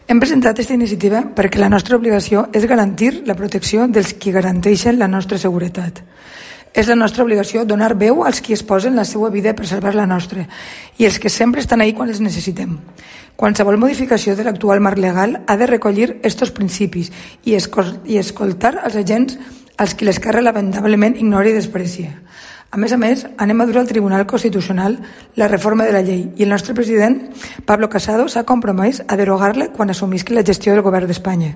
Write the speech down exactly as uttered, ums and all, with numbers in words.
Hem presentat aquesta iniciativa perquè la nostra obligació és garantir la protecció dels qui garanteixen la nostra seguretat. És la nostra obligació donar veu als qui es posen la seva vida per salvar la nostra i els que sempre estan ahí quan els necessitem. Qualsevol modificació de l'actual marc legal ha de recollir estos principis i, escol i escoltar els agents als qui l'esquerra lamentablement ignora i desprecia. A més a més, anem a dur al Tribunal Constitucional la reforma de la llei i el nostre president, Pablo Casado, s'ha compromès a derogar-la quan assumisqui la gestió del govern d'Espanya.